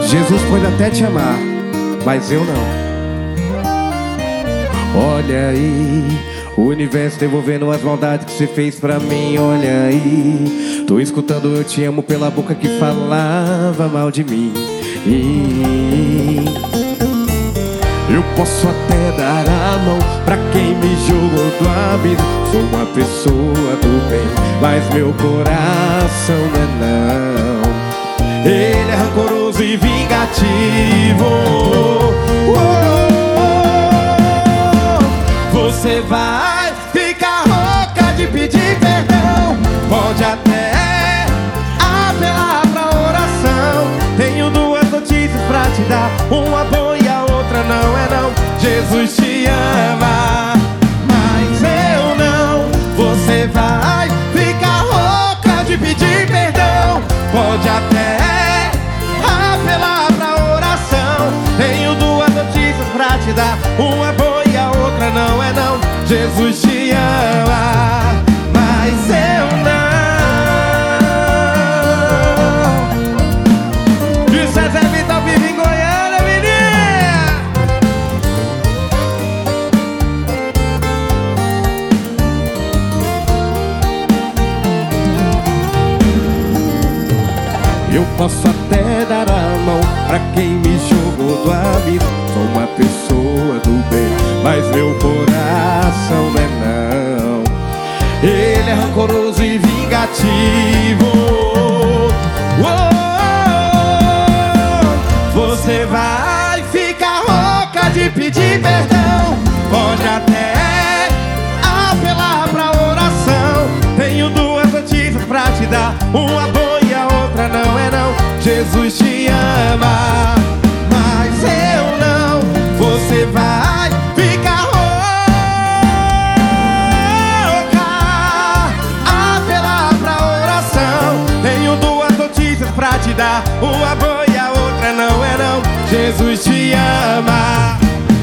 Jesus pode até te amar, mas eu não. Olha aí, o universo devolvendo as maldades que você fez pra mim. Olha aí, tô escutando eu te amo pela boca que falava mal de mim. Eu posso até dar a mão pra quem me jogou do abismo. Sou uma pessoa do bem, mas meu coração não é não. Ele é rancoroso e vingativo. Você vai ficar rouca de pedir perdão. Pode até apelar pra oração. Tenho duas notícias pra te dar, uma boa e a outra não é não. Jesus te ama, mas eu não. Você vai ficar rouca de pedir perdão. Pode até apelar pra oração. Tenho duas notícias pra te dar, uma boa e a outra não é não. Jesus te ama, mas eu não. E César Vital vive em Goiânia, menina. Eu posso até dar a mão pra quem me jogou do abismo. Sou uma pessoa do bem, mas meu coração não é não. Ele é rancoroso e vingativo. Você vai ficar rouca de pedir perdão. Pode até apelar pra oração. Tenho duas notícias pra te dar, uma boa e a outra não é não. Jesus te ama, mas eu não. Você vai ficar rouca, apelar pra oração. Tenho duas notícias pra te dar, uma boa e a outra não é não. Jesus te ama.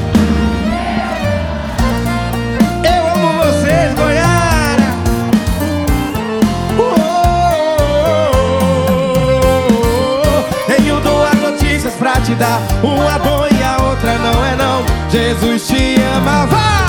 Eu amo vocês, Goiânia. Tenho duas notícias pra te dar, uma boa e a outra não é não. Jesus te ama, vai!